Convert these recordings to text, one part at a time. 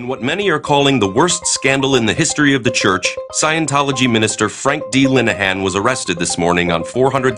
In what many are calling the worst scandal in the history of the church, Scientology minister Frank D. Linehan was arrested this morning on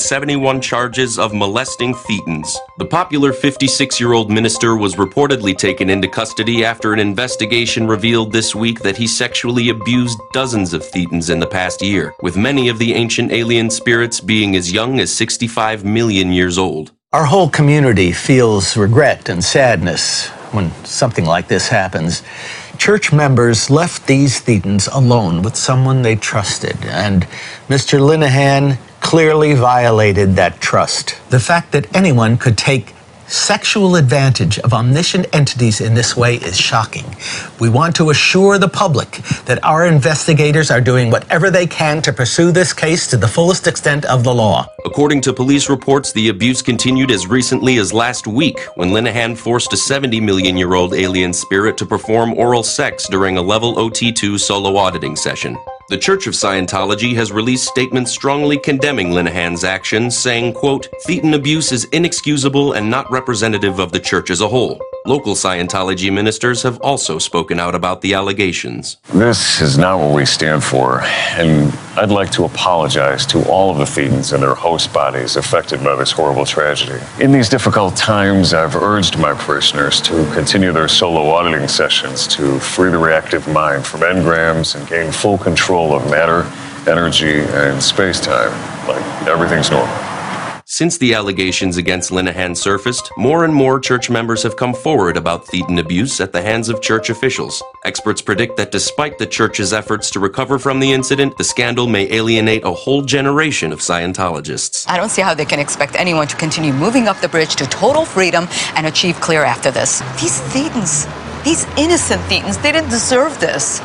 471 charges of molesting Thetans. The popular 56-year-old minister was reportedly taken into custody after an investigation revealed this week that he sexually abused dozens of Thetans in the past year, with many of the ancient alien spirits being as young as 65 million years old. Our whole community feels regret and sadness when something like this happens. Church members left these Thetans alone with someone they trusted, and Mr. Linehan clearly violated that trust. The fact that anyone could take sexual advantage of omniscient entities in this way is shocking. We want to assure the public that our investigators are doing whatever they can to pursue this case to the fullest extent of the law. According to police reports, the abuse continued as recently as last week when Linehan forced a 70-million-year-old alien spirit to perform oral sex during a level OT2 solo auditing session. The Church of Scientology has released statements strongly condemning Linehan's actions, saying, quote, "Thetan abuse is inexcusable and not representative of the church as a whole." Local Scientology ministers have also spoken out about the allegations. This is not what we stand for, and I'd like to apologize to all of the Thetans and their host bodies affected by this horrible tragedy. In these difficult times, I've urged my parishioners to continue their solo auditing sessions to free the reactive mind from engrams and gain full control of matter, energy, and space-time, like everything's normal. Since the allegations against Linehan surfaced, more and more church members have come forward about Thetan abuse at the hands of church officials. Experts predict that despite the church's efforts to recover from the incident, the scandal may alienate a whole generation of Scientologists. I don't see how they can expect anyone to continue moving up the bridge to total freedom and achieve clear after this. These Thetans, these innocent Thetans, they didn't deserve this.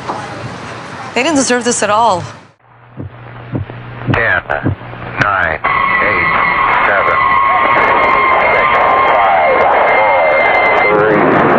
They didn't deserve this at all. 10, 9, 8, 7, 6, 5, 4, 3, 2,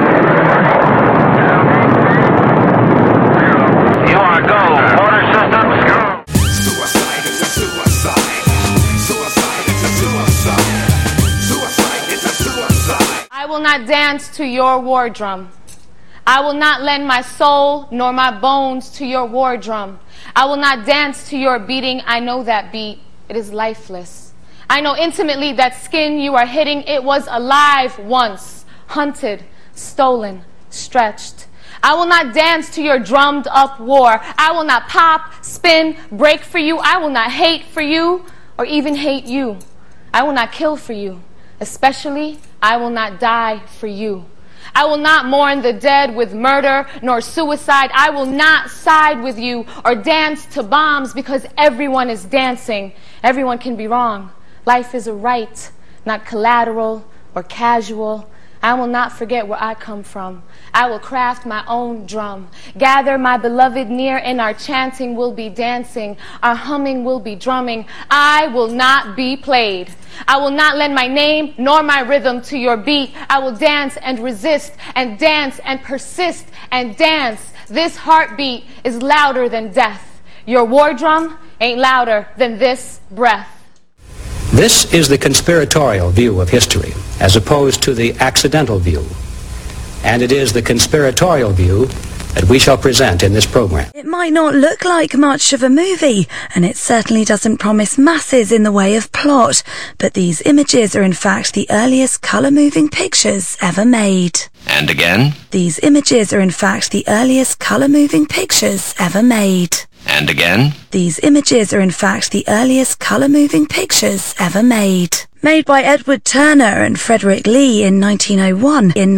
1. You are go. Motor systems go. Suicide is a suicide. Suicide is a suicide. Suicide is a suicide. I will not dance to your war drum. I will not lend my soul nor my bones to your war drum. I will not dance to your beating. I know that beat. It is lifeless. I know intimately that skin you are hitting. It was alive once, hunted, stolen, stretched. I will not dance to your drummed up war. I will not pop, spin, break for you. I will not hate for you or even hate you. I will not kill for you. Especially, I will not die for you. I will not mourn the dead with murder nor suicide. I will not side with you or dance to bombs because everyone is dancing. Everyone can be wrong. Life is a right, not collateral or casual. I will not forget where I come from. I will craft my own drum. Gather my beloved near, and our chanting will be dancing. Our humming will be drumming. I will not be played. I will not lend my name nor my rhythm to your beat. I will dance and resist and dance and persist and dance. This heartbeat is louder than death. Your war drum ain't louder than this breath. This is the conspiratorial view of history, as opposed to the accidental view. And it is the conspiratorial view that we shall present in this program. It might not look like much of a movie, and it certainly doesn't promise masses in the way of plot, but these images are in fact the earliest colour-moving pictures ever made. And again. These images are in fact the earliest colour-moving pictures ever made. And again. These images are in fact the earliest colour-moving pictures ever made. Made by Edward Turner and Frederick Lee in 1901. In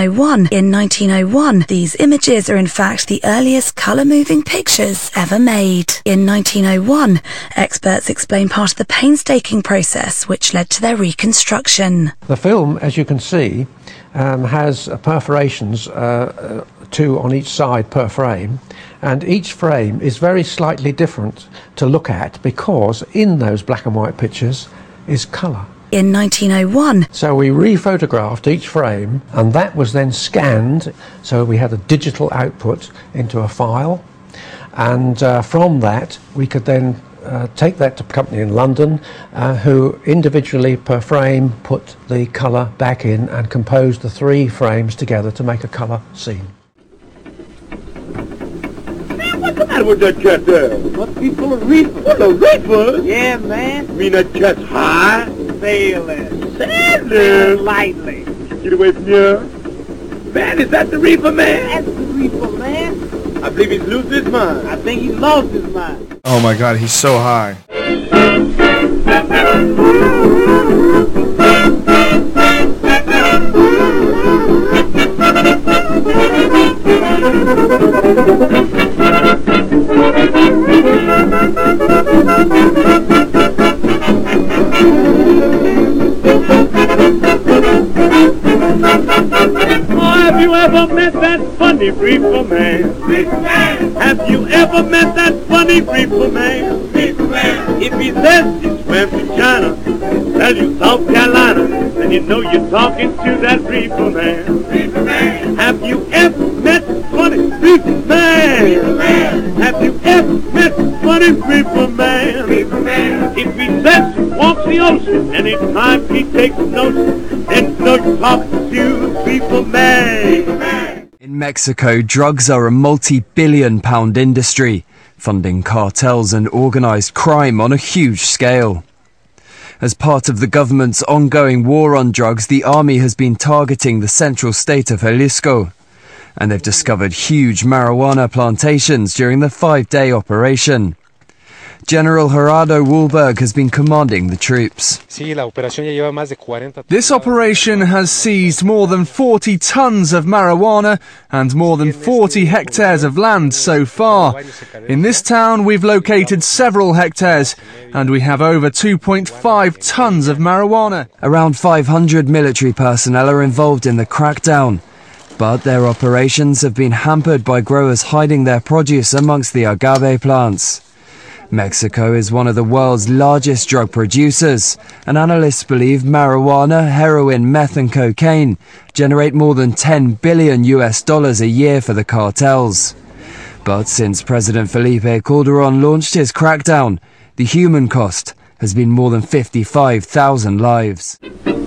1901, these images are in fact the earliest colour-moving pictures ever made. In 1901, experts explain part of the painstaking process which led to their reconstruction. The film, as you can see, has perforations, 2 on each side per frame, and each frame is very slightly different to look at because in those black and white pictures is colour. In 1901. So we rephotographed each frame, and that was then scanned, so we had a digital output into a file, and from that we could then take that to a company in London who individually per frame put the colour back in and composed the 3 frames together to make a colour scene. that with that cat there? Must be full of reefer. What, the reefer? Yeah, man. You mean that cat's high? Sailing. Sailing? Lightly. Get away from here. Man, is that the reefer, man? That's the reefer, man. I believe he's losing his mind. I think he lost his mind. Oh my God, he's so high. Have you ever met that funny reefer man? Have you ever met that funny reefer man? If he says he swam to China, tell you South Carolina, then you know you're talking to that reefer man. Have you ever met funny reefer man? Have you ever met funny reefer man? If he says he walks the ocean, anytime he takes notion, then you know you're talking to reefer man. In Mexico, drugs are a multi-billion-pound industry, funding cartels and organized crime on a huge scale. As part of the government's ongoing war on drugs, the army has been targeting the central state of Jalisco, and they've discovered huge marijuana plantations during the 5-day operation. General Gerardo Woolberg has been commanding the troops. This operation has seized more than 40 tons of marijuana and more than 40 hectares of land so far. In this town, we've located several hectares and we have over 2.5 tons of marijuana. Around 500 military personnel are involved in the crackdown, but their operations have been hampered by growers hiding their produce amongst the agave plants. Mexico is one of the world's largest drug producers, and analysts believe marijuana, heroin, meth and cocaine generate more than $10 billion a year for the cartels. But since President Felipe Calderón launched his crackdown, the human cost has been more than 55,000 lives.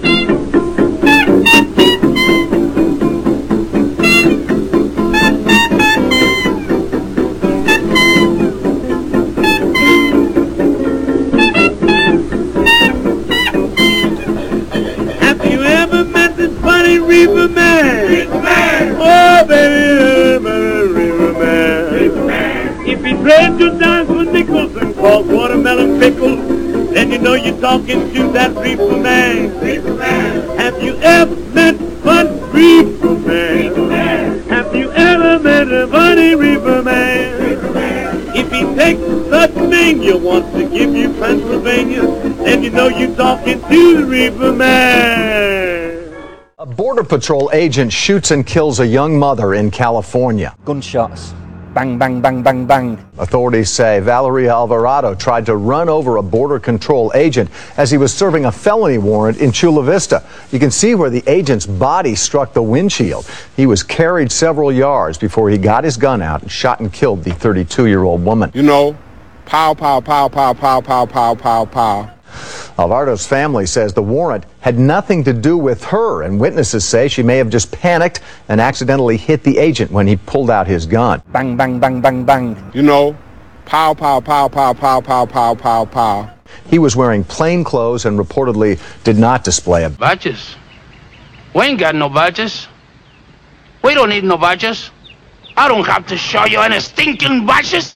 Reefer man. Oh, baby, reefer man. If he trades your dimes for nickels and calls watermelon pickles, then you know you're talking to that reefer man. Have you ever met one reefer man? Have you ever met a funny reefer man? If he takes such mania, wants to give you Pennsylvania, then you know you're talking to the reefer man. A Border Patrol agent shoots and kills a young mother in California. Gunshots. Bang, bang, bang, bang, bang. Authorities say Valeria Alvarado tried to run over a Border Control agent as he was serving a felony warrant in Chula Vista. You can see where the agent's body struck the windshield. He was carried several yards before he got his gun out and shot and killed the 32-year-old woman. You know, pow, pow, pow, pow, pow, pow, pow, pow, pow. Alvardo's family says the warrant had nothing to do with her, and witnesses say she may have just panicked and accidentally hit the agent when he pulled out his gun. Bang, bang, bang, bang, bang. You know, pow, pow, pow, pow, pow, pow, pow, pow, pow. He was wearing plain clothes and reportedly did not display a badges. We ain't got no badges. We don't need no badges. I don't have to show you any stinking badges.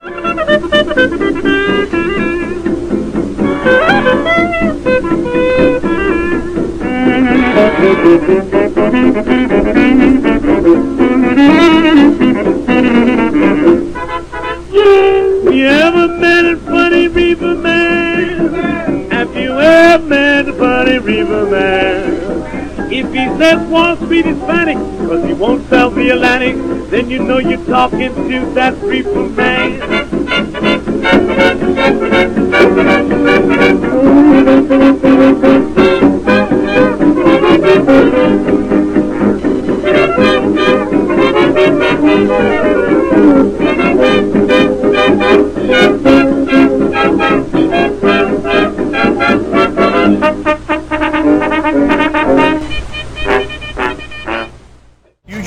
You ever met a funny reefer man? Have you ever met a funny reefer man? If he says Wall Street is Hispanic, cause he won't sell the Atlantic, then you know you're talking to that reefer man.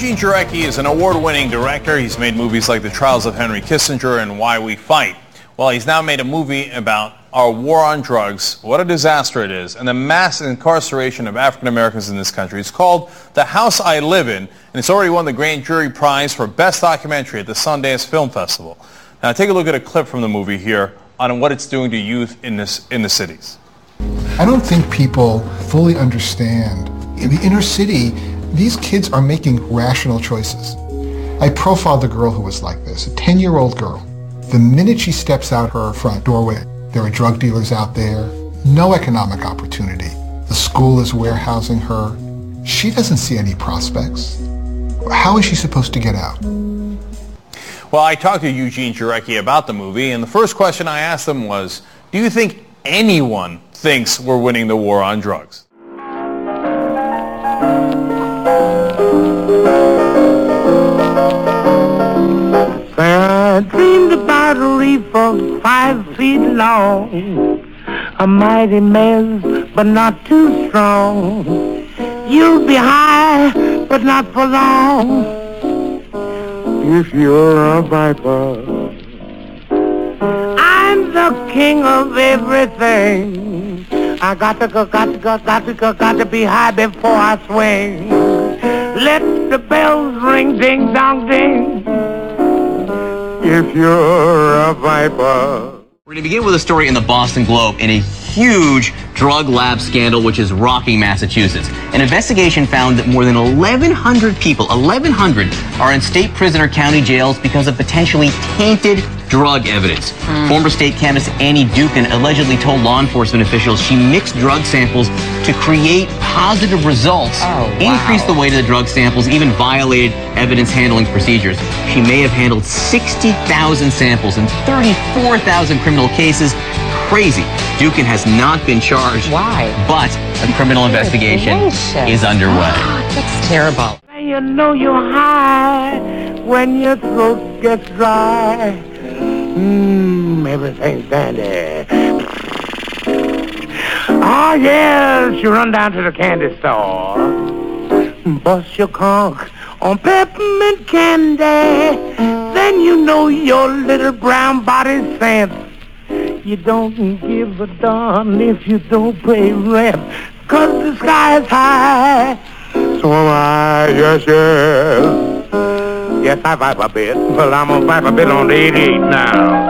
Eugene Jarecki is an award-winning director. He's made movies like The Trials of Henry Kissinger and Why We Fight. Well, he's now made a movie about our war on drugs, what a disaster it is, and the mass incarceration of African Americans in this country. It's called The House I Live In, and it's already won the Grand Jury Prize for Best Documentary at the Sundance Film Festival. Now take a look at a clip from the movie here on what it's doing to youth in the cities. I don't think people fully understand. In the inner city, these kids are making rational choices. I profiled a girl who was like this, a 10-year-old girl. The minute she steps out her front doorway, there are drug dealers out there, no economic opportunity. The school is warehousing her. She doesn't see any prospects. How is she supposed to get out? Well, I talked to Eugene Jarecki about the movie, and the first question I asked him was, do you think anyone thinks we're winning the war on drugs? I dreamed about a reefer 5 feet long, a mighty mess, but not too strong. You'll be high, but not for long, if you're a viper. I'm the king of everything. I got to be high before I swing. Let the bells ring, ding dong ding, if you're a viper. We're going to begin with a story in the Boston Globe in a huge drug lab scandal which is rocking Massachusetts. An investigation found that more than 1,100 people, 1,100, are in state prison or county jails because of potentially tainted drug evidence. Former state chemist Annie Dukin allegedly told law enforcement officials she mixed drug samples to create positive results, increased the weight of the drug samples, even violated evidence handling procedures. She may have handled 60,000 samples in 34,000 criminal cases. Crazy. Dukin has not been charged. Why? But a criminal investigation is underway. That's terrible. You know you're high when your throat gets dry. Everything's dandy. Oh, yes, you run down to the candy store, bust your conch on peppermint candy. Then you know your little brown body's sent. You don't give a darn if you don't pay rent, 'cause the sky's high. So am I, yes, yes. Yes, I vibe a bit, but I'm gonna vibe a bit on the 88 now.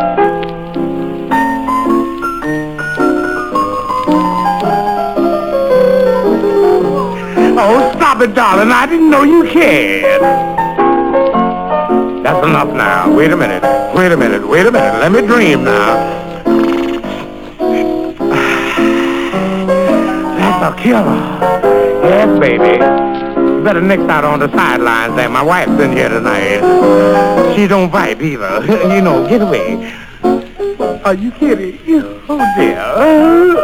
Oh, stop it, darling. I didn't know you cared. That's enough now. Wait a minute. Wait a minute. Wait a minute. Let me dream now. That's a killer. Yes, baby. You better nix out on the sidelines there. My wife's in here tonight. She don't vibe either. You know, get away. Are you kidding? Oh, dear.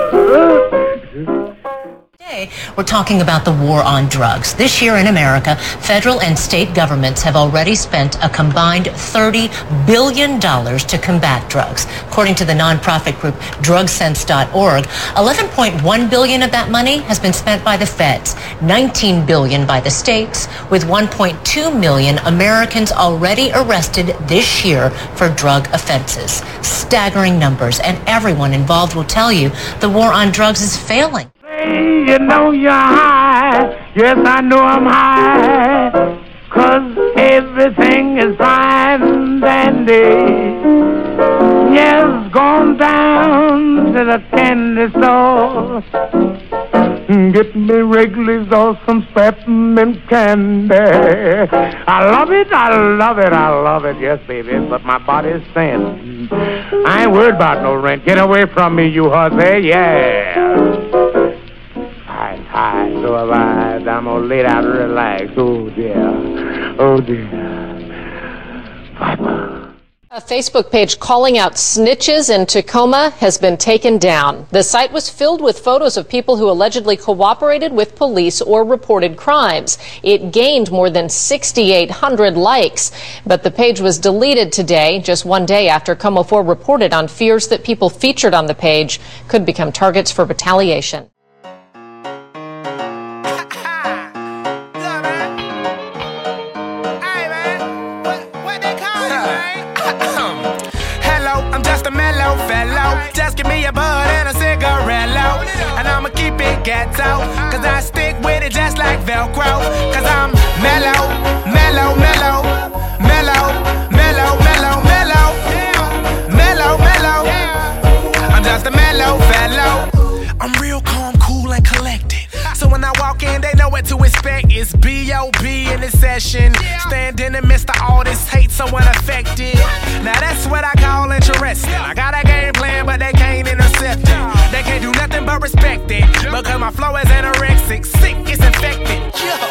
Today, we're talking about the war on drugs. This year in America, federal and state governments have already spent a combined $30 billion to combat drugs. According to the nonprofit group drugsense.org, $11.1 billion of that money has been spent by the feds, $19 billion by the states, with 1.2 million Americans already arrested this year for drug offenses. Staggering numbers, and everyone involved will tell you the war on drugs is failing. You know you're high. Yes, I know I'm high. 'Cause everything is fine and dandy. Yes, gone down to the candy store. Get me Wrigley's or some peppermint candy. I love it, I love it, I love it. Yes, baby, but my body's thin. I ain't worried about no rent. Get away from me, you hussy, yeah. Hi, so have I. I'm gonna lay down and relax. Oh, dear. Oh, dear. Viper. A Facebook page calling out snitches in Tacoma has been taken down. The site was filled with photos of people who allegedly cooperated with police or reported crimes. It gained more than 6,800 likes, but the page was deleted today, just one day after KOMO4 reported on fears that people featured on the page could become targets for retaliation. fellow. Just give me a bud and a cigarello, and I'ma keep it ghetto, cause I stick with it just like Velcro. Cause I'm mellow, mellow, mellow, mellow, mellow, mellow, mellow, mellow, mellow. I'm just a mellow fellow. I'm real calm, cool, and collected. So when I walk in, they know what to expect. It's B.O.B. in this session. Standing in the midst of all this hate, so unaffected. Now that's what I call interesting. I got a game plan, but they can't intercept it. They can't do nothing but respect it, because my flow is anorexic, sick, it's infected.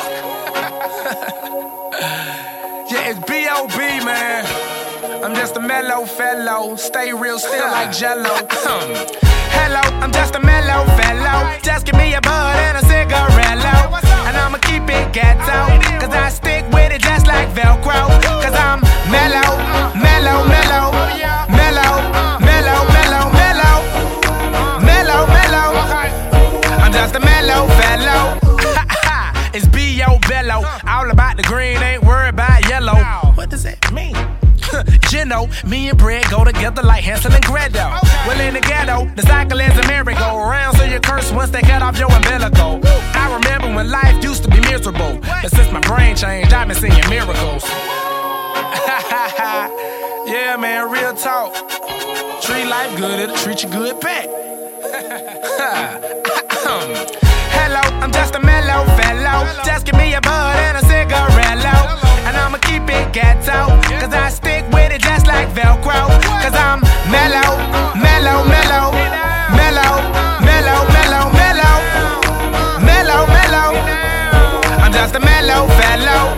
Yeah, it's B.O.B., man. I'm just a mellow fellow, stay real still like Jello. Hello, I'm just a mellow fellow. Just give me a bud and a cigarello, and I'ma keep it ghetto, cause I stick with it just like Velcro. Cause I'm mellow, mellow, mellow, mellow, mellow, mellow, mellow, mellow, mellow. I'm just a mellow fellow. It's B.O. Bello, all about the green, ain't worried about yellow. What does that mean? You know, me and bread go together like Hansel and Gretel. Well, in the ghetto, the cycle is a merry-go-round, so you curse once they cut off your umbilical. I remember when life used to be miserable, but since my brain changed, I've been seeing miracles. Yeah, man, real talk. Treat life good, it'll treat you good back. Hello, I'm just a mellow fellow. Just give me a bud and a cigarello, and I'ma keep it ghetto, cause I stick with it just like Velcro. Cause I'm mellow, mellow, mellow, mellow, mellow, mellow, mellow, mellow, mellow. I'm just a mellow fellow.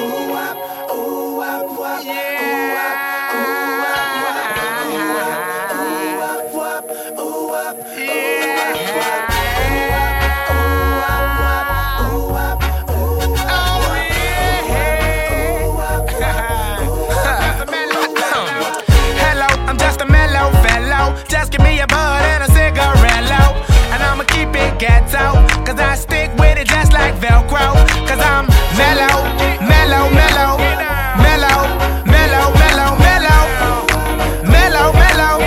Just give me a bud and a cigarello, and I'ma keep it ghetto, cause I stick with it just like Velcro. Cause I'm mellow, mellow, mellow, mellow, mellow, mellow, mellow, mellow, mellow.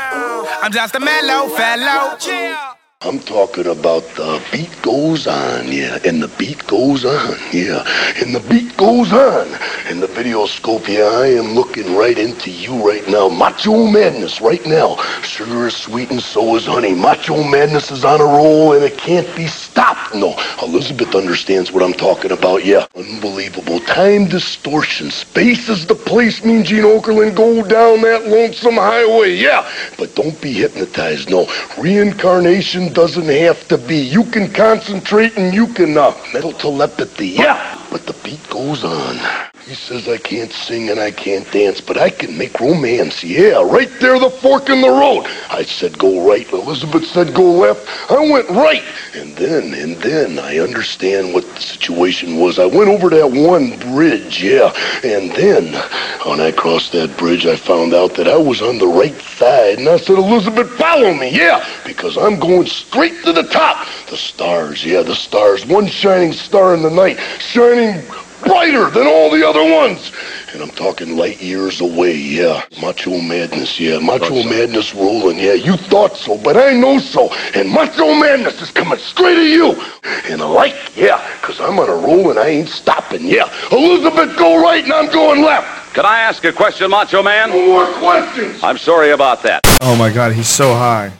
I'm just a mellow fellow. I'm talking about the beat goes on, yeah, and the beat goes on, yeah, and the beat goes on. In the video scope, yeah, I am looking right into you right now. Macho Madness right now. Sugar is sweet and so is honey. Macho Madness is on a roll and it can't be stopped. No, Elizabeth understands what I'm talking about, yeah. Unbelievable. Time distortion. Space is the place, Mean Gene Okerlund. Go down that lonesome highway, yeah. But don't be hypnotized, no. Reincarnation doesn't have to be. You can concentrate and you can mental telepathy, yeah. But the beat goes on. He says I can't sing and I can't dance, but I can make romance, yeah. Right there, the fork in the road. I said go right. Elizabeth said go left. I went right. And then I understand what the situation was. I went over that one bridge, yeah. And then when I crossed that bridge, I found out that I was on the right side. And I said, Elizabeth, follow me, yeah. Because I'm going straight to the top. The stars, yeah, the stars. One shining star in the night, shining brighter than all the other ones. And I'm talking light years away, yeah. Macho Madness, yeah. Macho Madness rolling, yeah. You thought so, but I know so. And Macho Madness is coming straight at you. And I like, yeah, because I'm on a roll and I ain't stopping, yeah. Elizabeth, go right and I'm going left. Could I ask a question, Macho Man? No more questions. I'm sorry about that. Oh my God, he's so high.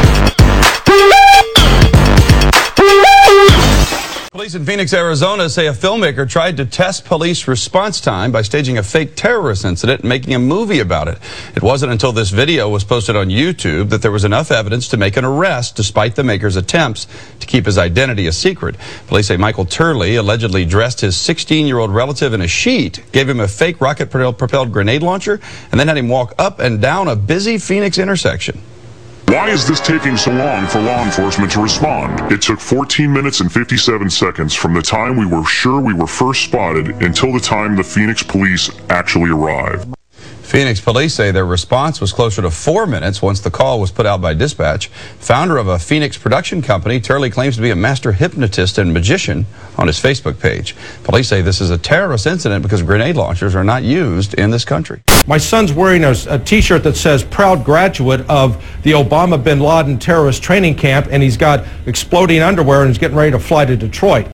Police in Phoenix, Arizona say a filmmaker tried to test police response time by staging a fake terrorist incident and making a movie about it. It wasn't until this video was posted on YouTube that there was enough evidence to make an arrest despite the maker's attempts to keep his identity a secret. Police say Michael Turley allegedly dressed his 16-year-old relative in a sheet, gave him a fake rocket-propelled grenade launcher, and then had him walk up and down a busy Phoenix intersection. Why is this taking so long for law enforcement to respond? It took 14 minutes and 57 seconds from the time we were sure we were first spotted until the time the Phoenix police actually arrived. Phoenix police say their response was closer to 4 minutes once the call was put out by dispatch. Founder of a Phoenix production company, Turley claims to be a master hypnotist and magician on his Facebook page. Police say this is a terrorist incident because grenade launchers are not used in this country. My son's wearing a t-shirt that says proud graduate of the Obama bin Laden terrorist training camp, and he's got exploding underwear and he's getting ready to fly to Detroit.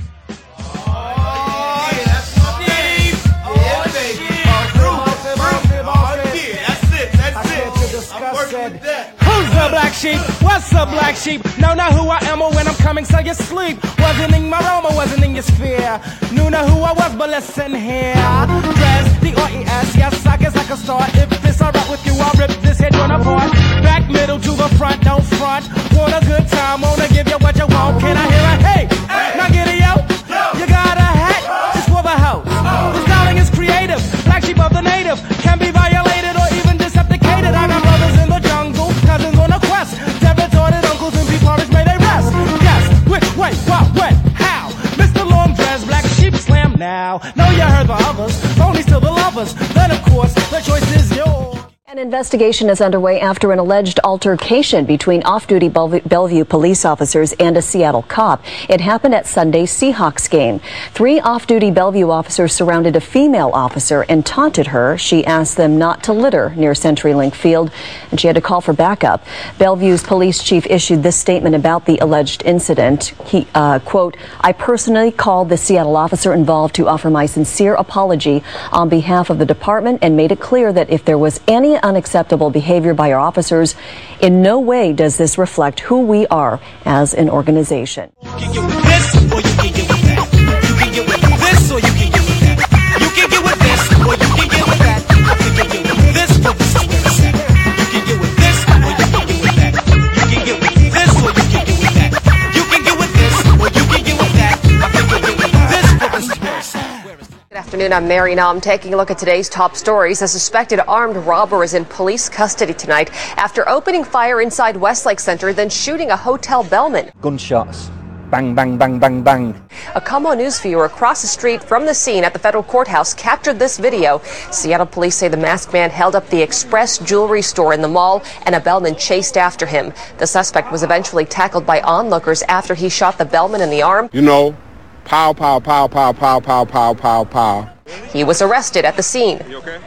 Who's the black sheep? What's the black sheep? Know not who I am or when I'm coming, so you sleep. Wasn't in my realm or wasn't in your sphere. Knew not who I was, but listen here. Dress, D-R-E-S, yes, I guess I can start. If it's alright with you, I'll rip this head one apart. Back, middle to the front, don't front. Want a good time, wanna give you what you want. Can I hear a hey? Now get it, yo. You got a hat? Just for the house. The styling is creative. Black sheep of the native. Can be violated or even decepticated. I got brothers in the jungle, cousins on a quest. Dead-retorted uncles and P-Porridge, may they rest. Yes, which way, what, when, how? Mr. Long Dress, black sheep slam now. Know you heard the others, only still the lovers. Then, of course, the choice is yours. An investigation is underway after an alleged altercation between off-duty Bellevue police officers and a Seattle cop. It happened at Sunday's Seahawks game. 3 off-duty Bellevue officers surrounded a female officer and taunted her. She asked them not to litter near CenturyLink Field, and she had to call for backup. Bellevue's police chief issued this statement about the alleged incident. He, quote, I personally called the Seattle officer involved to offer my sincere apology on behalf of the department and made it clear that if there was any unacceptable behavior by our officers, in no way does this reflect who we are as an organization. You can get with this, or you can get with that. You can get with this, or you can get with that. You can get with this, or you can get with that. I think you can get with this, but this is where it's at. You can get with this, or you can get with that. You can get with this, or you can get with that. You can get with this, or you can get with that. I think you can get with this, but this is where it's at. Good afternoon, I'm Mary Nam. Taking a look at today's top stories. A suspected armed robber is in police custody tonight after opening fire inside Westlake Center, then shooting a hotel bellman. Gunshots. Bang, bang, bang, bang, bang. A KOMO News viewer across the street from the scene at the federal courthouse captured this video. Seattle police say the masked man held up the Express jewelry store in the mall and a bellman chased after him. The suspect was eventually tackled by onlookers after he shot the bellman in the arm. You know, pow, pow, pow, pow, pow, pow, pow, pow, pow. He was arrested at the scene. You okay?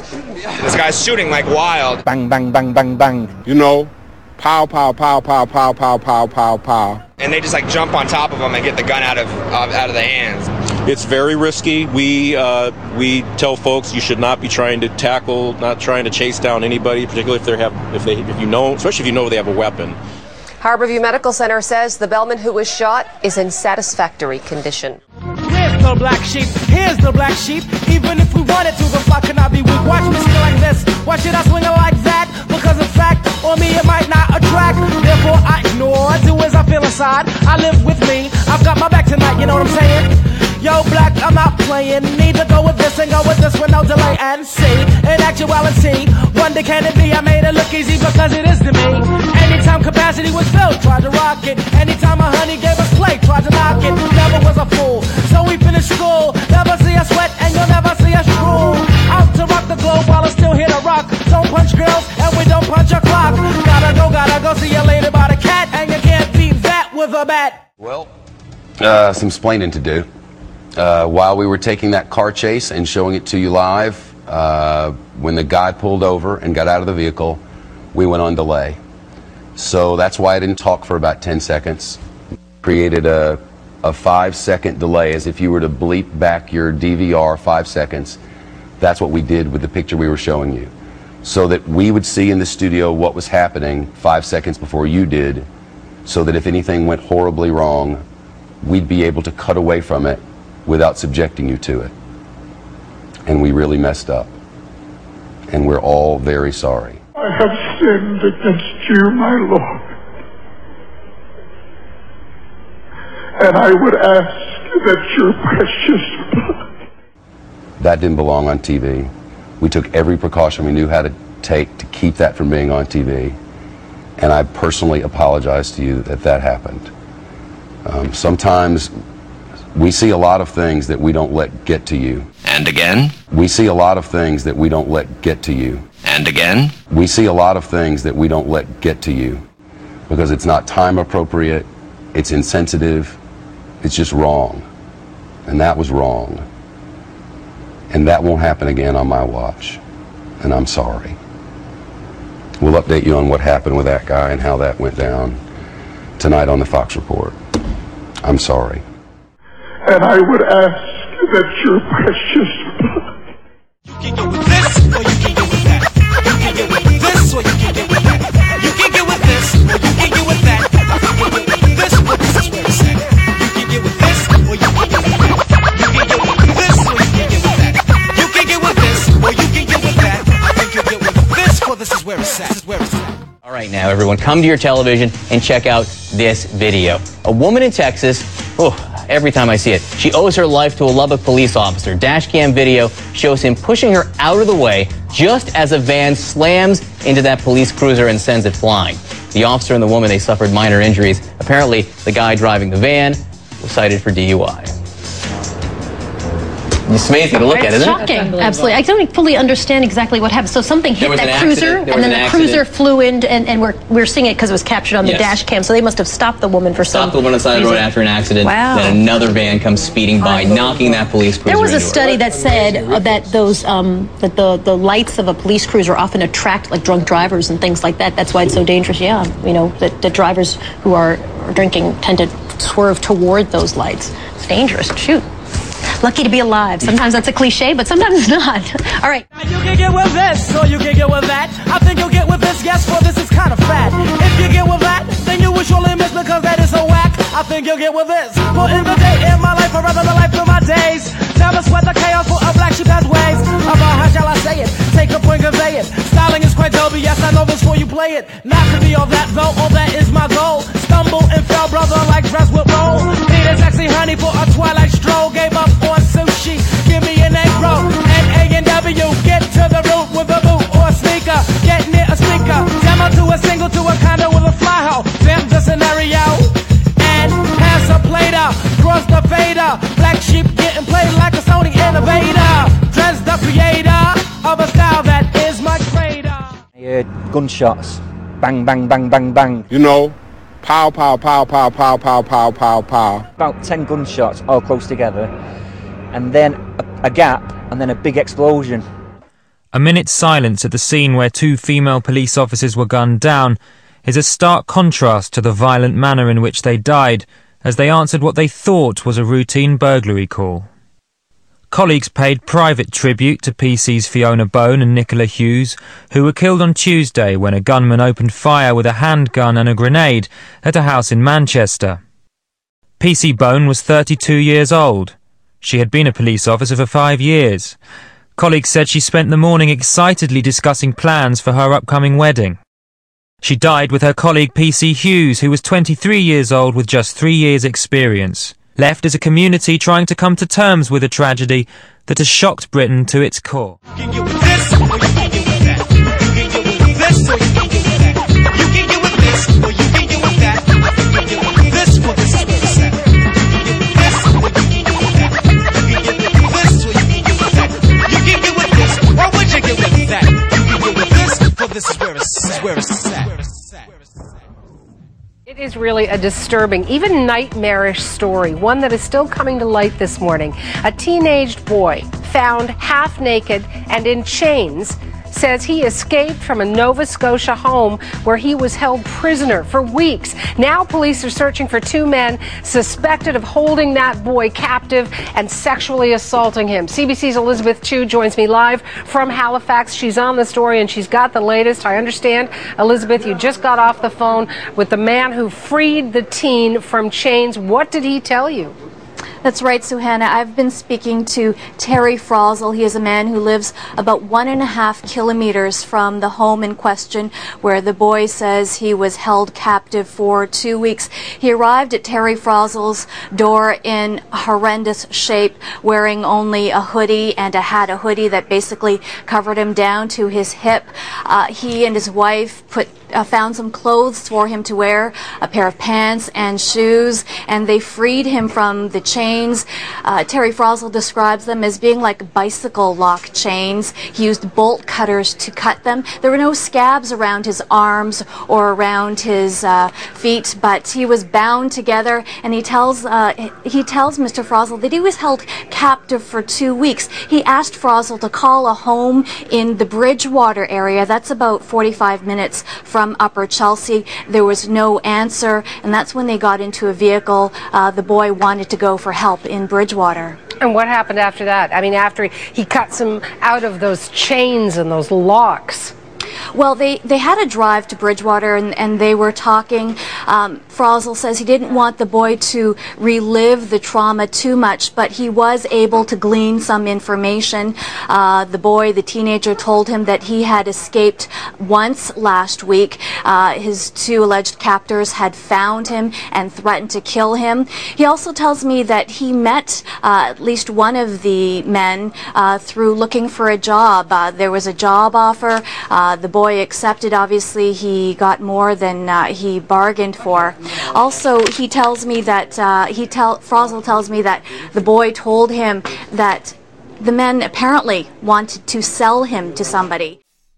This guy's shooting like wild. Bang, bang, bang, bang, bang. You know, pow, pow, pow, pow, pow, pow, pow, pow, pow. And they just like jump on top of him and get the gun out of the hands. It's very risky. We tell folks you should not be trying to tackle, not trying to chase down anybody, particularly if you know, especially if you know they have a weapon. Harborview Medical Center says the bellman who was shot is in satisfactory condition. Here's the black sheep, here's the black sheep. Even if we wanted to, the flock cannot be weak. Watch me swing like this, why should I swing it like that? Because in fact, on me it might not attract. Therefore I ignore, do as I feel inside. I live with me, I've got my back tonight, you know what I'm saying? Yo, black, I'm not playing. Need to go with this and go with this with no delay and see. In actuality, wonder can it be? I made it look easy because it is to me. Anytime capacity was filled, tried to rock it. Anytime a honey gave us play, tried to knock it. Never was a fool, so we finished school. Never see us sweat and you'll never see us drool. Out to rock the globe while it's still here to rock. Don't punch girls and we don't punch a clock. Gotta go see you later by the cat. And you can't beat that with a bat. Well, some splaining to do. While we were taking that car chase and showing it to you live, when the guy pulled over and got out of the vehicle, we went on delay. So that's why I didn't talk for about 10 seconds. Created a 5-second delay, as if you were to bleep back your DVR 5 seconds. That's what we did with the picture we were showing you, so that we would see in the studio what was happening 5 seconds before you did, so that if anything went horribly wrong, we'd be able to cut away from it without subjecting you to it. And we really messed up. And we're all very sorry. I have sinned against you, my Lord. And I would ask that your precious blood. That didn't belong on TV. We took every precaution we knew how to take to keep that from being on TV. And I personally apologize to you that that happened. Sometimes we see a lot of things that we don't let get to you. And again. We see a lot of things that we don't let get to you. And again. We see a lot of things that we don't let get to you because it's not time appropriate, it's insensitive, it's just wrong. And that was wrong. And that won't happen again on my watch. And I'm sorry. We'll update you on what happened with that guy and how that went down tonight on the Fox Report. I'm sorry. And I would ask that your precious blood. You can get with this, or you can get with that. You can get with this, or you can get with that. You can get with this, or you can get with that. You can get with this, or this is where it's at. You can get with this, or you can get with that. You can get with this, or you can get with that. You can get with this, or you can get with that. I think you'll get with this, for this is where it's at. This is where it's at. All right, now everyone, come to your television and check out this video. A woman in Texas, every time I see it, she owes her life to a Lubbock police officer. Dashcam video shows him pushing her out of the way just as a van slams into that police cruiser and sends it flying. The officer and the woman, they suffered minor injuries. Apparently, the guy driving the van was cited for DUI. It's amazing to look at, isn't it? Shocking, absolutely. I don't fully understand exactly what happened. So something hit that cruiser, and then the cruiser flew in, and we're seeing it because it was captured on the dash cam. So they must have stopped the woman for some reason. Stopped the woman on the side of the road after an accident. Wow. Then another van comes speeding by, knocking that police cruiser. There was a into study her. that said that those that the lights of a police cruiser often attract like drunk drivers and things like that. That's why it's so dangerous. Yeah, you know that drivers who are drinking tend to swerve toward those lights. It's dangerous. Shoot. Lucky to be alive. Sometimes that's a cliche, but sometimes it's not. All right. Now you can get with this, or you can get with that. I think you'll get with this, yes, for this is kind of fat. If you get with that, then you will surely miss because that is so whack. I think you'll get with this. Put in the day in my life, or rather the life of my days. Tell us what the chaos for a black sheep has ways. About how shall I say it? Take a point, convey it. Styling is quite dope, yes, I know this before you play it. Not to be all that though, all that is my goal. Stumble and fell, brother, like dress with roll. Need a sexy honey for a twilight stroll. Gave up on sushi, give me an egg roll. And A&W, get to the root with a boot or a sneaker. Get near a speaker, demo to a single to a condo with a fly hoe. Vamp the scenario, and pass a plater. Cross the fader, black sheep getting played like a Sony innovator. Dress the creator of a style that is my crater. I heard gunshots, bang, bang, bang, bang, bang. You know, pow, pow, pow, pow, pow, pow, pow, pow, pow. About 10 gunshots all close together, and then a gap, and then a big explosion. A minute's silence at the scene where two female police officers were gunned down is a stark contrast to the violent manner in which they died as they answered what they thought was a routine burglary call. Colleagues paid private tribute to PC's Fiona Bone and Nicola Hughes, who were killed on Tuesday when a gunman opened fire with a handgun and a grenade at a house in Manchester. PC Bone was 32 years old. She had been a police officer for 5 years. Colleagues said she spent the morning excitedly discussing plans for her upcoming wedding. She died with her colleague PC Hughes, who was 23 years old with just 3 years' experience, left as a community trying to come to terms with a tragedy that has shocked Britain to its core. You can get with this, or you can get with that. You can get with this, or you can get with that. You can get with this, or you can get with that. I think you get with this, for this is where it's at. You can get with this, or you can get with that. You can get with this, or you can get with that. You can get with this, why would you get with that? You can get with this, for this is where it's at. It is really a disturbing, even nightmarish story, one that is still coming to light this morning. A teenaged boy found half naked and in chains says he escaped from a Nova Scotia home where he was held prisoner for weeks. Now police are searching for two men suspected of holding that boy captive and sexually assaulting him. CBC's Elizabeth Chu joins me live from Halifax. She's on the story and she's got the latest. I understand, Elizabeth, you just got off the phone with the man who freed the teen from chains. What did he tell you? That's right, Suhanna. I've been speaking to Terry Frosel. He is a man who lives about 1.5 kilometers from the home in question where the boy says he was held captive for 2 weeks. He arrived at Terry Frosel's door in horrendous shape, wearing only a hoodie and a hoodie that basically covered him down to his hip. He and his wife found some clothes for him to wear, a pair of pants and shoes, and they freed him from the chains chains. Terry Frozell describes them as being like bicycle lock chains. He used bolt cutters to cut them. There were no scabs around his arms or around his feet, but he was bound together, and he tells Mr. Frozell that he was held captive for 2 weeks. He asked Frozell to call a home in the Bridgewater area. That's about 45 minutes from Upper Chelsea. There was no answer, and that's when they got into a vehicle. The boy wanted to go for help in Bridgewater. And what happened after that? I mean, after he cuts him out of those chains and those locks. Well, they had a drive to Bridgewater, and they were talking. Frozell says he didn't want the boy to relive the trauma too much, but he was able to glean some information. The teenager, told him that he had escaped once last week. His 2 alleged captors had found him and threatened to kill him. He also tells me that he met at least one of the men through looking for a job. There was a job offer. The boy accepted. Obviously, he got more than he bargained for. Also, he tells me that Frozell tells me that the boy told him that the men apparently wanted to sell him to somebody.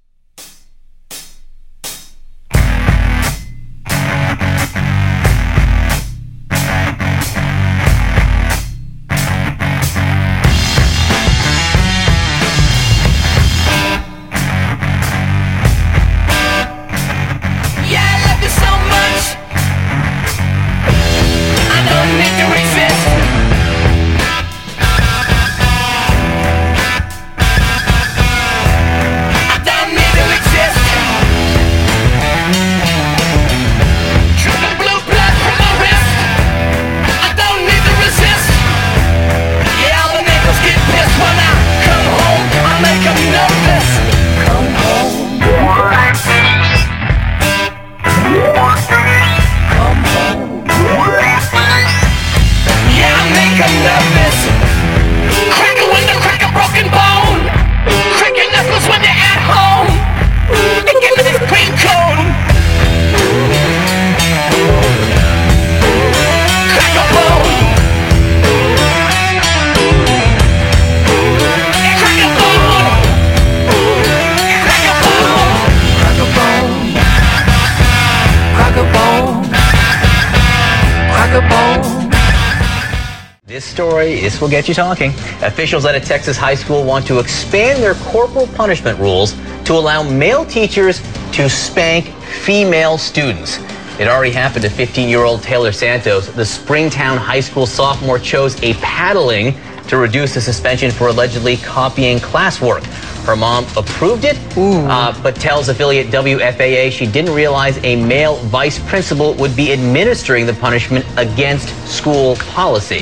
This will get you talking. Officials at a Texas high school want to expand their corporal punishment rules to allow male teachers to spank female students. It already happened to 15-year-old Taylor Santos. The Springtown High School sophomore chose a paddling to reduce the suspension for allegedly copying classwork. Her mom approved it, but tells affiliate WFAA she didn't realize a male vice principal would be administering the punishment against school policy.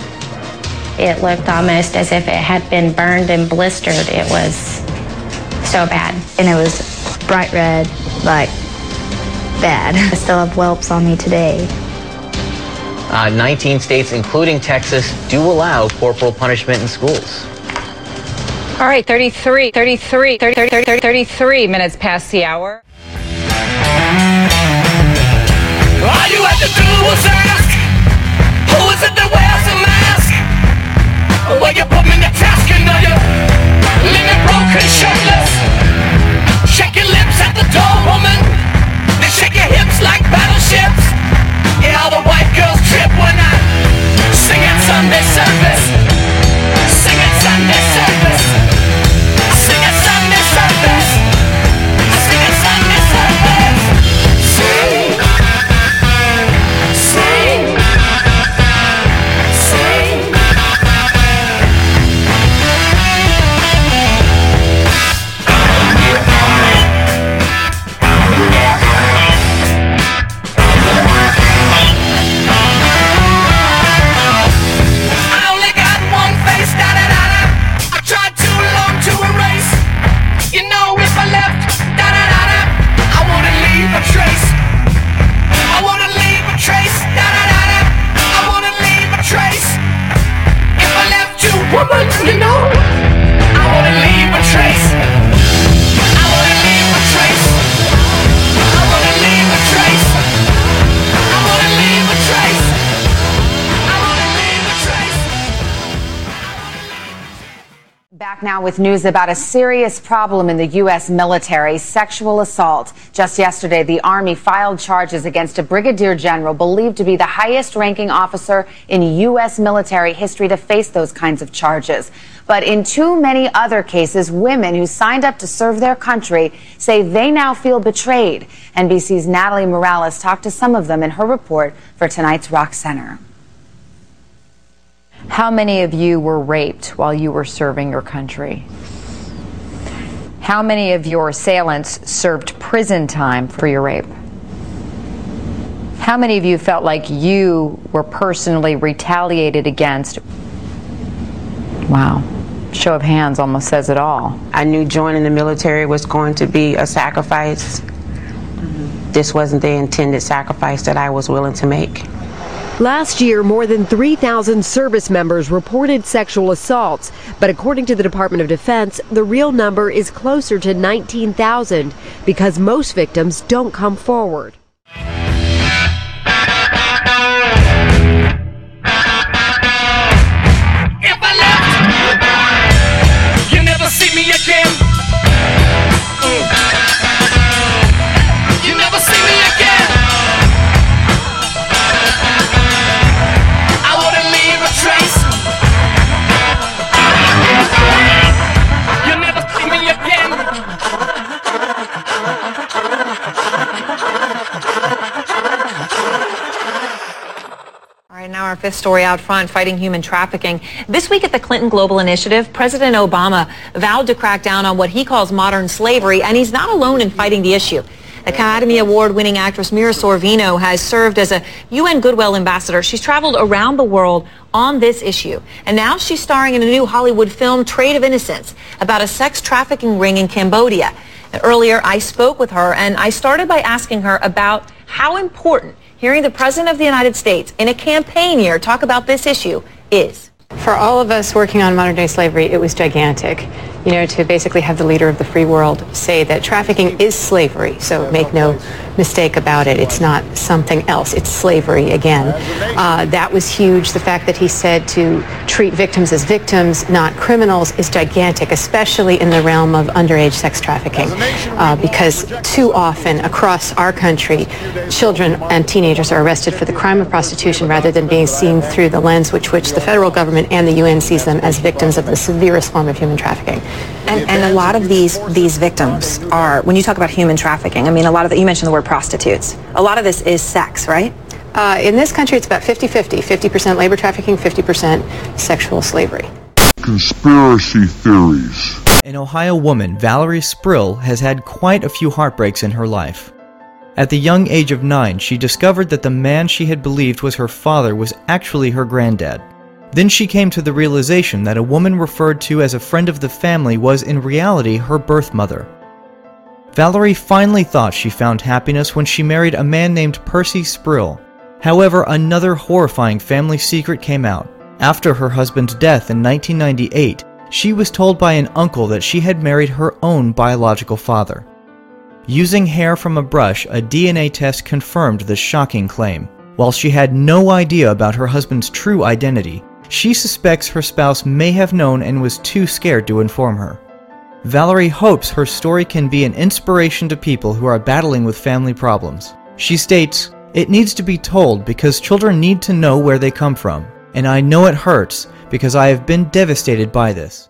It looked almost as if it had been burned and blistered. It was so bad. And it was bright red, like bad. I still have whelps on me today. 19 states, including Texas, do allow corporal punishment in schools. All right, 33 minutes past the hour. All you had to do was ask, who is it that wears a mask? Well, you put me in the task, and now you're living broken, shirtless. Shake your lips at the door, woman. Then shake your hips like battleships. Yeah, all the white girls trip when I sing at Sunday service. Sing at Sunday service. I sing at Sunday service. I sing at Sunday service. Sing. Sing. Sing. now with news about a serious problem in the U.S. military, sexual assault. Just yesterday, the Army filed charges against a brigadier general believed to be the highest-ranking officer in U.S. military history to face those kinds of charges. But in too many other cases, women who signed up to serve their country say they now feel betrayed. NBC's Natalie Morales talked to some of them in her report for tonight's Rock Center. How many of you were raped while you were serving your country? How many of your assailants served prison time for your rape? How many of you felt like you were personally retaliated against? Wow. Show of hands almost says it all. I knew joining the military was going to be a sacrifice. This wasn't the intended sacrifice that I was willing to make. Last year, more than 3,000 service members reported sexual assaults, but according to the Department of Defense, the real number is closer to 19,000 because most victims don't come forward. If I left, you'll never see me again. You'll never see me again. I wouldn't leave a trace. You'll never see me again. All right, now our fifth story out front, fighting human trafficking. This week at the Clinton Global Initiative, President Obama vowed to crack down on what he calls modern slavery, and he's not alone in fighting the issue. Academy Award-winning actress Mira Sorvino has served as a UN Goodwill ambassador. She's traveled around the world on this issue, and now she's starring in a new Hollywood film, Trade of Innocence, about a sex trafficking ring in Cambodia. And earlier, I spoke with her, and I started by asking her about how important hearing the President of the United States in a campaign year talk about this issue is. For all of us working on modern-day slavery, it was gigantic. You know, to basically have the leader of the free world say that trafficking is slavery, so make no mistake about it. It's not something else. It's slavery again. That was huge. The fact that he said to treat victims as victims, not criminals, is gigantic, especially in the realm of underage sex trafficking, because too often across our country, children and teenagers are arrested for the crime of prostitution rather than being seen through the lens which the federal government and the UN sees them as victims of the severest form of human trafficking. And a lot of these victims are, when you talk about human trafficking, I mean, a lot of you mentioned the word prostitutes. A lot of this is sex, right? In this country, it's about 50-50. 50% labor trafficking, 50% sexual slavery. Conspiracy theories. An Ohio woman, Valerie Sprill, has had quite a few heartbreaks in her life. At the young age of 9, she discovered that the man she had believed was her father was actually her granddad. Then she came to the realization that a woman referred to as a friend of the family was in reality her birth mother. Valerie finally thought she found happiness when she married a man named Percy Sprill. However, another horrifying family secret came out. After her husband's death in 1998, she was told by an uncle that she had married her own biological father. Using hair from a brush, a DNA test confirmed the shocking claim. While she had no idea about her husband's true identity, she suspects her spouse may have known and was too scared to inform her. Valerie hopes her story can be an inspiration to people who are battling with family problems. She states, "It needs to be told because children need to know where they come from, and I know it hurts because I have been devastated by this."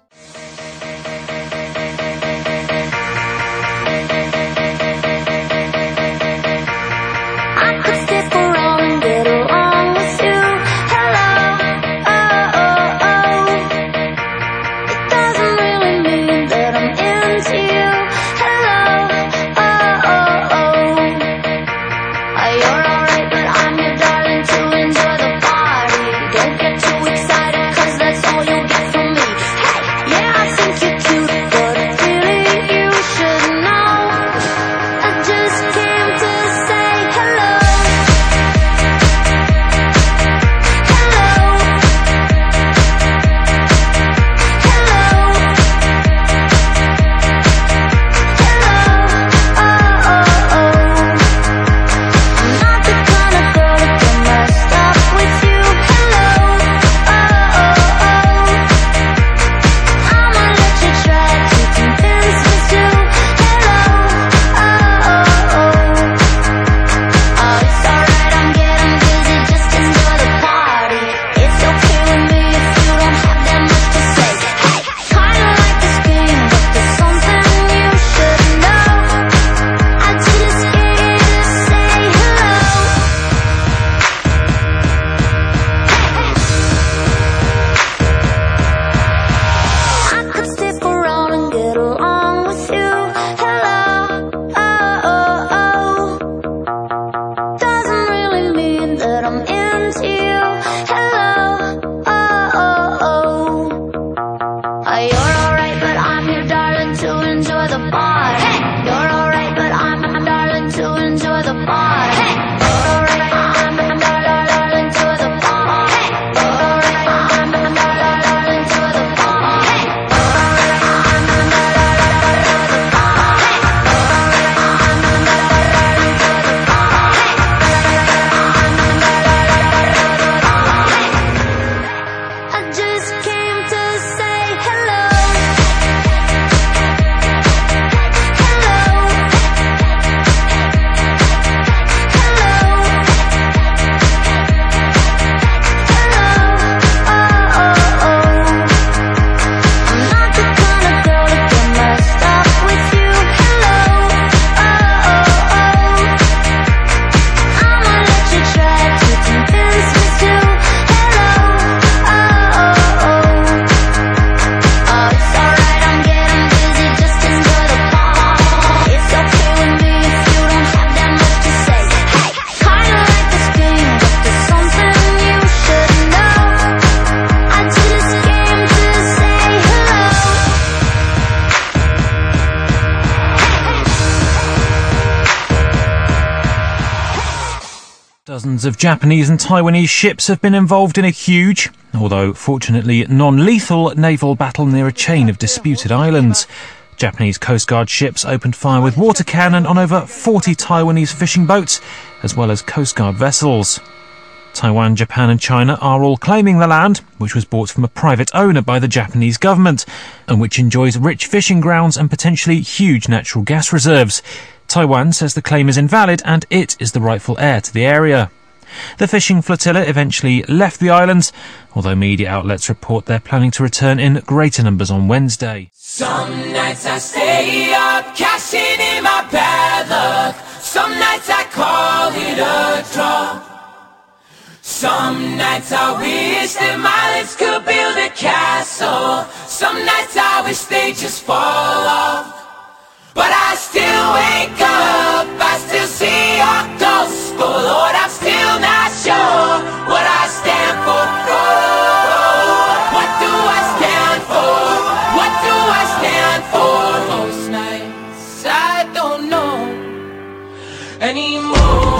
Dozens of Japanese and Taiwanese ships have been involved in a huge, although fortunately non-lethal, naval battle near a chain of disputed islands. Japanese Coast Guard ships opened fire with water cannon on over 40 Taiwanese fishing boats, as well as Coast Guard vessels. Taiwan, Japan and China are all claiming the land, which was bought from a private owner by the Japanese government, and which enjoys rich fishing grounds and potentially huge natural gas reserves. Taiwan says the claim is invalid and it is the rightful heir to the area. The fishing flotilla eventually left the islands, although media outlets report they're planning to return in greater numbers on Wednesday. Some nights I stay up, cashing in my bad luck. Some nights I call it a draw. Some nights I wish that my lips could build a castle. Some nights I wish they just fall off. But I still wake up, I still see your gospel. Lord, I'm still not sure what I stand for. Oh, what do I stand for? What do I stand for? Most nights I don't know anymore.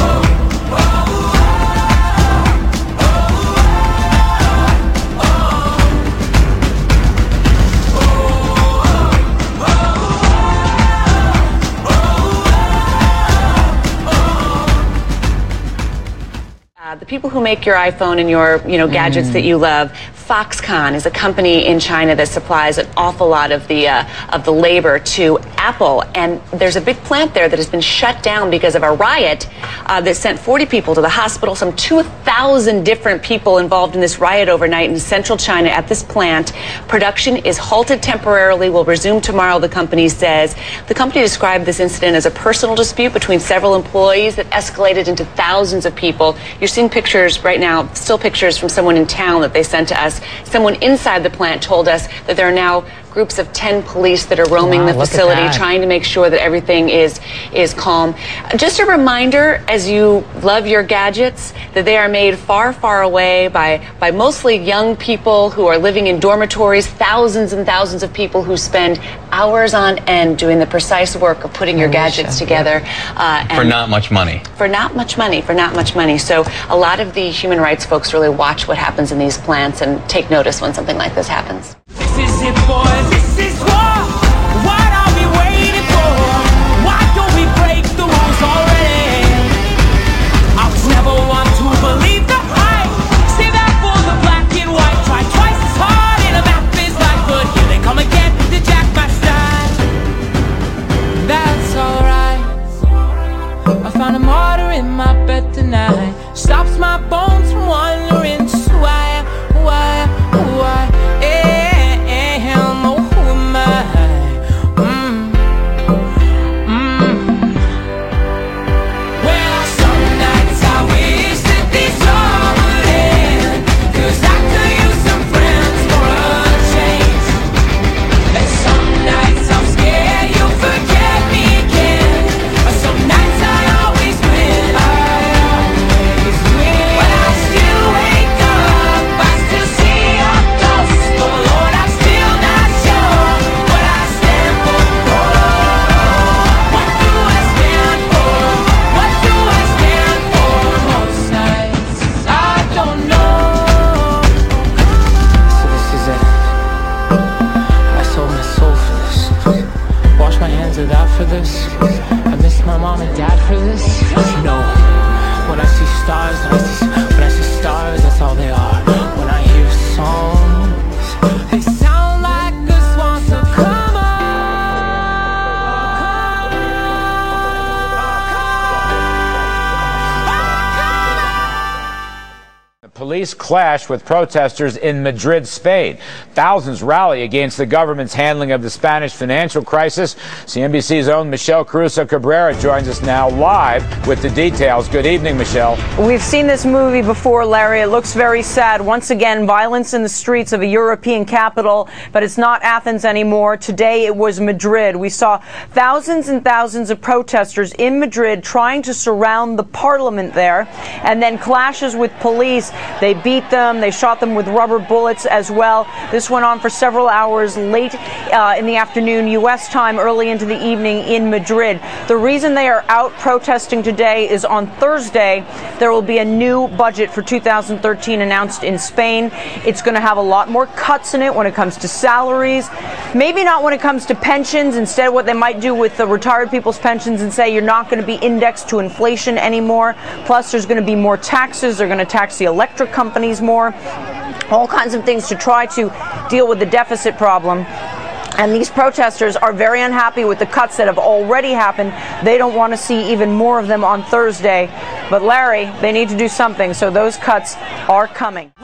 The people who make your iPhone and your, gadgets that you love, Foxconn is a company in China that supplies an awful lot of the labor to Apple, and there's a big plant there that has been shut down because of a riot that sent 40 people to the hospital. Some 2,000 different people involved in this riot overnight in central China at this plant. Production is halted temporarily, will resume tomorrow, the company says. The company described this incident as a personal dispute between several employees that escalated into thousands of people. You're seeing pictures right now, still pictures from someone in town that they sent to us. Someone inside the plant told us that there are now groups of 10 police that are roaming the facility, trying to make sure that everything is calm. Just a reminder, as you love your gadgets, that they are made far, far away by mostly young people who are living in dormitories, thousands and thousands of people who spend hours on end doing the precise work of putting your gadgets together. For not much money. For not much money. So a lot of the human rights folks really watch what happens in these plants and take notice when something like this happens. This is it, boys. This is war. What are we waiting for? Why don't we break the rules already? I was never one to believe the hype. Stay back for the black and white. Try twice as hard in a map is life, but here they come again to jack my style. That's alright. I found a martyr in my bed tonight. Stops my bones from wandering. Why? For this, I miss my mom and dad for this. No, when I see stars, that's all they are. When I hear songs, they sound like a swan. So come Police clash with protesters in Madrid, Spain. Thousands rally against the government's handling of the Spanish financial crisis. CNBC's own Michelle Caruso Cabrera joins us now live with the details. Good evening, Michelle. We've seen this movie before, Larry. It looks very sad. Once again, violence in the streets of a European capital, but it's not Athens anymore. Today it was Madrid. We saw thousands and thousands of protesters in Madrid trying to surround the parliament there, and then clashes with police. They They beat them. They shot them with rubber bullets as well. This went on for several hours late in the afternoon, U.S. time, early into the evening in Madrid. The reason they are out protesting today is on Thursday, there will be a new budget for 2013 announced in Spain. It's going to have a lot more cuts in it when it comes to salaries. Maybe not when it comes to pensions. Instead, what they might do with the retired people's pensions and say you're not going to be indexed to inflation anymore. Plus, there's going to be more taxes. They're going to tax the electric companies more. All kinds of things to try to deal with the deficit problem. And these protesters are very unhappy with the cuts that have already happened. They don't want to see even more of them on Thursday. But Larry, they need to do something, so those cuts are coming.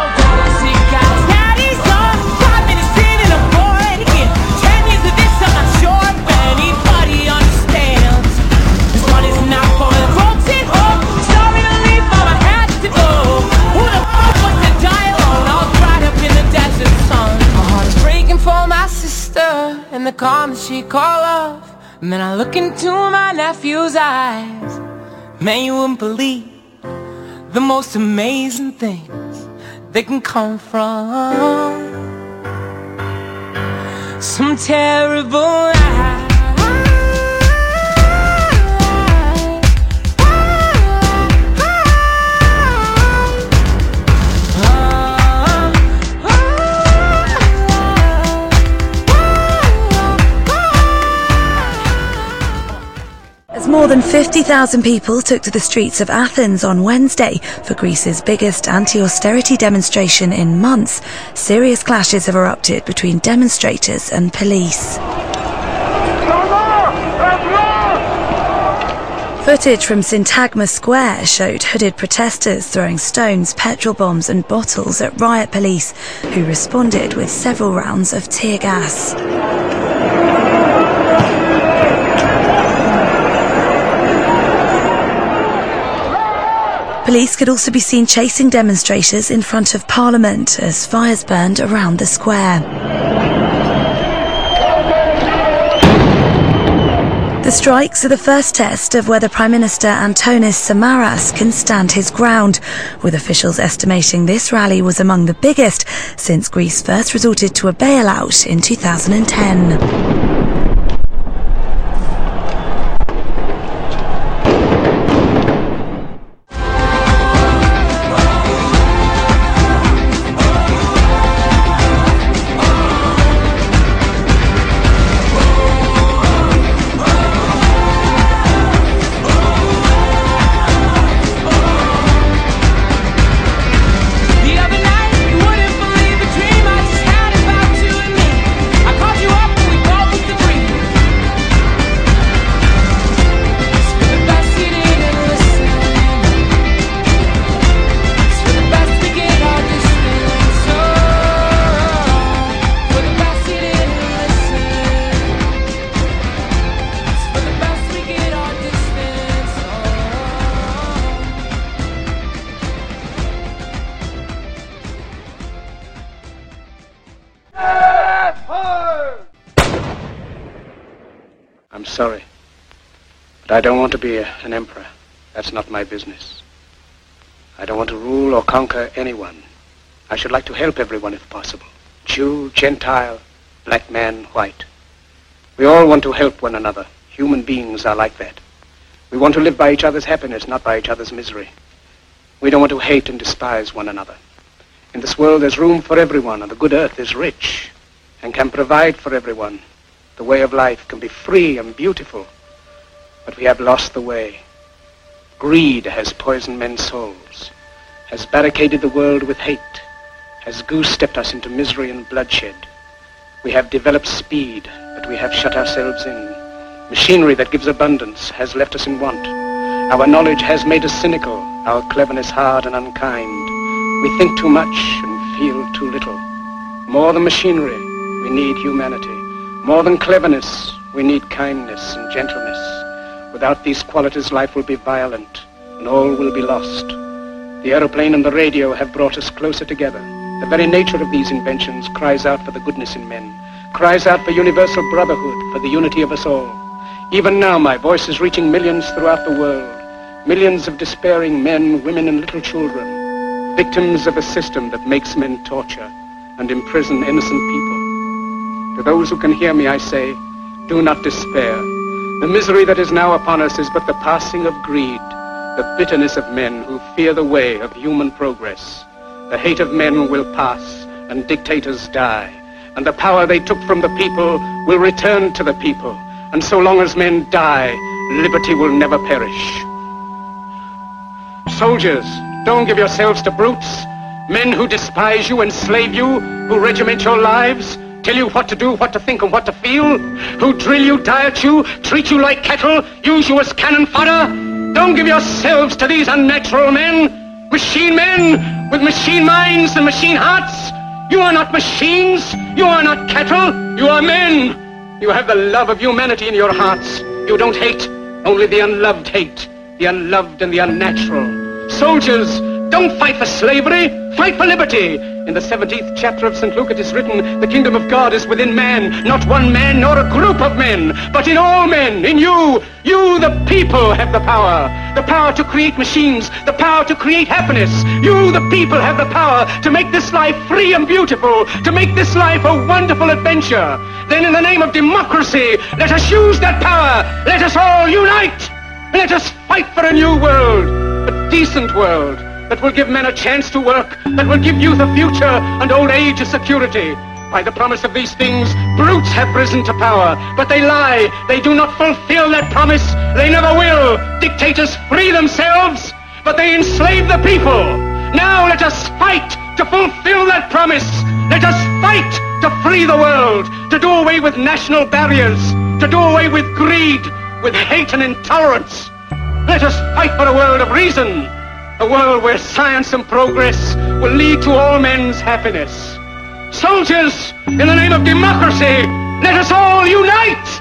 And the calm that she call off. And then I look into my nephew's eyes. Man, you wouldn't believe the most amazing things that can come from some terrible lie. More than 50,000 people took to the streets of Athens on Wednesday for Greece's biggest anti-austerity demonstration in months. Serious clashes have erupted between demonstrators and police. Footage from Syntagma Square showed hooded protesters throwing stones, petrol bombs and bottles at riot police, who responded with several rounds of tear gas. Police could also be seen chasing demonstrators in front of Parliament as fires burned around the square. The strikes are the first test of whether Prime Minister Antonis Samaras can stand his ground, with officials estimating this rally was among the biggest since Greece first resorted to a bailout in 2010. I'm sorry, but I don't want to be an emperor. That's not my business. I don't want to rule or conquer anyone. I should like to help everyone if possible. Jew, Gentile, black man, white. We all want to help one another. Human beings are like that. We want to live by each other's happiness, not by each other's misery. We don't want to hate and despise one another. In this world there's room for everyone, and the good earth is rich and can provide for everyone. The way of life can be free and beautiful, but we have lost the way. Greed has poisoned men's souls, has barricaded the world with hate, has goose-stepped us into misery and bloodshed. We have developed speed, but we have shut ourselves in. Machinery that gives abundance has left us in want. Our knowledge has made us cynical, our cleverness hard and unkind. We think too much and feel too little. More than machinery, we need humanity. More than cleverness, we need kindness and gentleness. Without these qualities, life will be violent, and all will be lost. The aeroplane and the radio have brought us closer together. The very nature of these inventions cries out for the goodness in men, cries out for universal brotherhood, for the unity of us all. Even now, my voice is reaching millions throughout the world, millions of despairing men, women, and little children. victims of a system that makes men torture and imprison innocent people. To those who can hear me, I say, do not despair. The misery that is now upon us is but the passing of greed, the bitterness of men who fear the way of human progress. The hate of men will pass, and dictators die, and the power they took from the people will return to the people. And so long as men die, liberty will never perish. Soldiers, don't give yourselves to brutes, men who despise you, enslave you, who regiment your lives, tell you what to do, what to think, and what to feel, who drill you, diet you, treat you like cattle, use you as cannon fodder. Don't give yourselves to these unnatural men, machine men with machine minds and machine hearts. You are not machines, you are not cattle, you are men. You have the love of humanity in your hearts. You don't hate, only the unloved hate, the unloved and the unnatural. Soldiers, don't fight for slavery, fight for liberty. In the 17th chapter of St. Luke it is written, the kingdom of God is within man, not one man nor a group of men, but in all men, in you. You, the people, have the power to create machines, the power to create happiness. You, the people, have the power to make this life free and beautiful, to make this life a wonderful adventure. Then in the name of democracy, let us use that power. Let us all unite. Let us fight for a new world, a decent world, that will give men a chance to work, that will give youth a future and old age a security. By the promise of these things, brutes have risen to power, but they lie. They do not fulfill that promise. They never will. Dictators free themselves, but they enslave the people. Now let us fight to fulfill that promise. Let us fight to free the world, to do away with national barriers, to do away with greed, with hate and intolerance. Let us fight for a world of reason, a world where science and progress will lead to all men's happiness. Soldiers, in the name of democracy, let us all unite!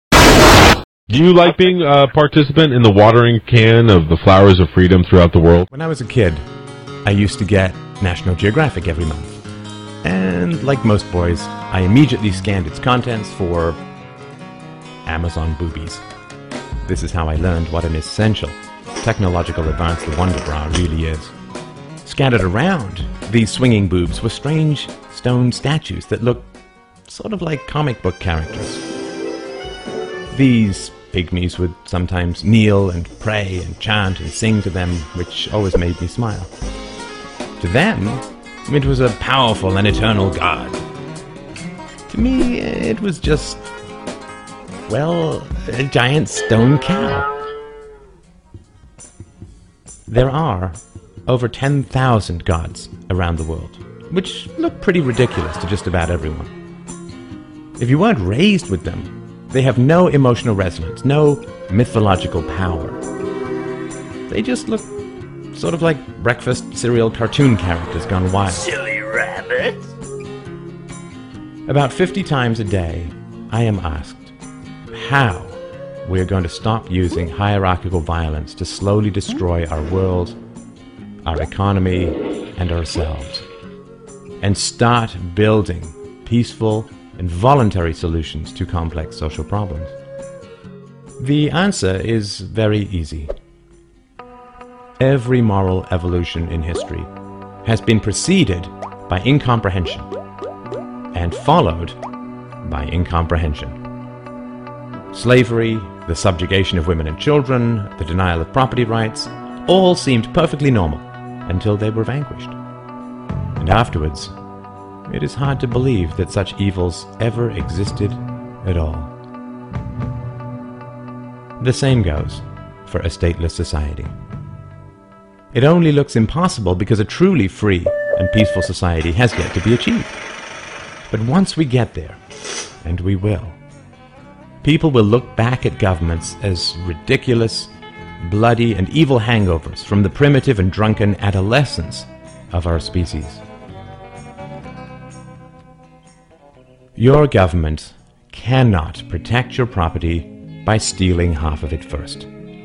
Do you like being a participant in the watering can of the flowers of freedom throughout the world? When I was a kid, I used to get National Geographic every month. And like most boys, I immediately scanned its contents for Amazon boobies. This is how I learned what an essential technological advance the Wonder Bra really is. Scattered around, these swinging boobs were strange stone statues that looked sort of like comic book characters. These pygmies would sometimes kneel and pray and chant and sing to them, which always made me smile. To them, it was a powerful and eternal god. To me, it was just, well, a giant stone cow. There are over 10,000 gods around the world, which look pretty ridiculous to just about everyone. If you weren't raised with them, they have no emotional resonance, no mythological power. They just look sort of like breakfast cereal cartoon characters gone wild. Silly rabbit! About 50 times a day, I am asked how we are going to stop using hierarchical violence to slowly destroy our world, our economy, and ourselves, and start building peaceful and voluntary solutions to complex social problems. The answer is very easy. Every moral evolution in history has been preceded by incomprehension and followed by incomprehension. Slavery, the subjugation of women and children, the denial of property rights, all seemed perfectly normal until they were vanquished. And afterwards, it is hard to believe that such evils ever existed at all. The same goes for a stateless society. It only looks impossible because a truly free and peaceful society has yet to be achieved. But once we get there, and we will, people will look back at governments as ridiculous, bloody, and evil hangovers from the primitive and drunken adolescence of our species. Your government cannot protect your property by stealing half of it first.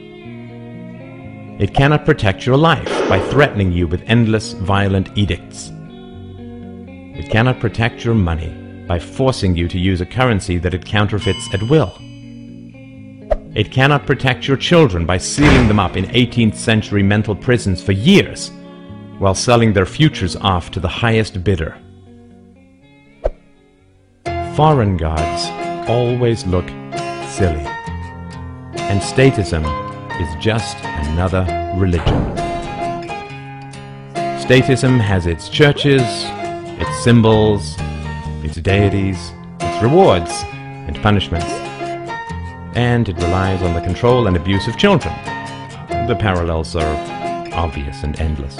It cannot protect your life by threatening you with endless violent edicts. It cannot protect your money by forcing you to use a currency that it counterfeits at will. It cannot protect your children by sealing them up in 18th century mental prisons for years, while selling their futures off to the highest bidder. Foreign gods always look silly, and statism is just another religion. Statism has its churches, its symbols, its deities, its rewards and punishments, and it relies on the control and abuse of children. The parallels are obvious and endless.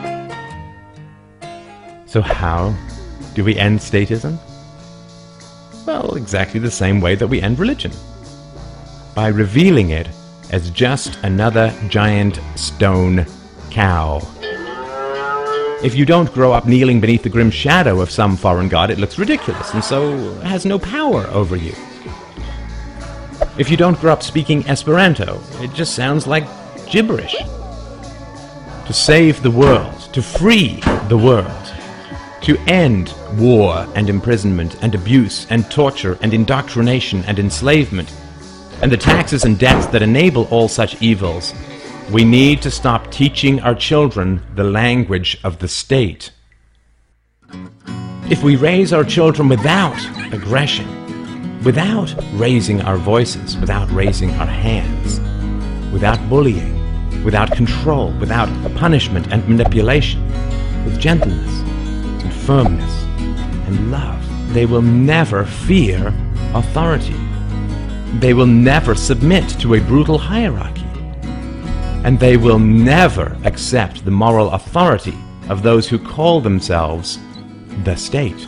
So how do we end statism? Well, exactly the same way that we end religion. By revealing it as just another giant stone cow. If you don't grow up kneeling beneath the grim shadow of some foreign god, it looks ridiculous and so has no power over you. If you don't grow up speaking Esperanto, it just sounds like gibberish. To save the world, to free the world, to end war and imprisonment and abuse and torture and indoctrination and enslavement, and the taxes and debts that enable all such evils, we need to stop teaching our children the language of the state. If we raise our children without aggression, without raising our voices, without raising our hands, without bullying, without control, without punishment and manipulation, with gentleness and firmness and love, they will never fear authority. They will never submit to a brutal hierarchy. And they will never accept the moral authority of those who call themselves the state.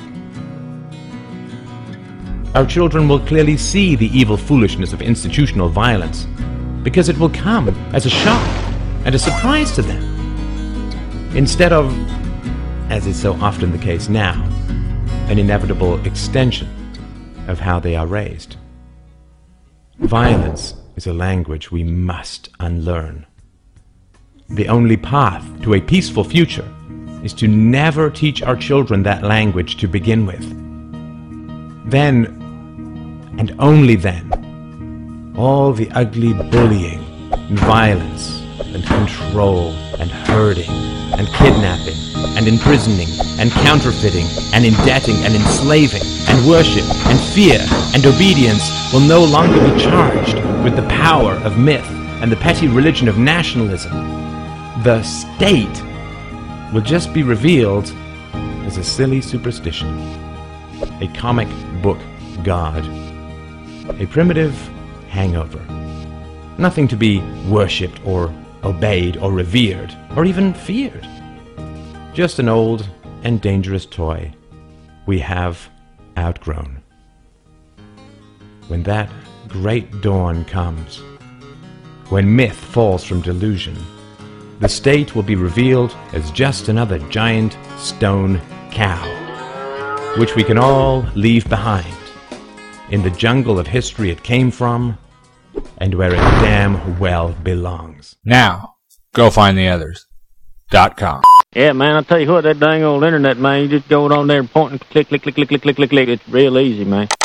Our children will clearly see the evil foolishness of institutional violence, because it will come as a shock and a surprise to them, instead of, as is so often the case now, an inevitable extension of how they are raised. Violence is a language we must unlearn. The only path to a peaceful future is to never teach our children that language to begin with. Then, and only then, all the ugly bullying, and violence, and control, and herding, and kidnapping, and imprisoning, and counterfeiting, and indebting, and enslaving, and worship, and fear, and obedience will no longer be charged with the power of myth and the petty religion of nationalism. The state will just be revealed as a silly superstition, a comic book god, a primitive hangover, nothing to be worshipped or obeyed or revered or even feared, just an old and dangerous toy we have outgrown. When that great dawn comes, when myth falls from delusion, the state will be revealed as just another giant stone cow, which we can all leave behind in the jungle of history it came from and where it damn well belongs. Now, go find the others.com. Yeah, man, I tell you what, that dang old internet, man, you just go on there and point and click, click, click, click, click, click, click, click. It's real easy, man.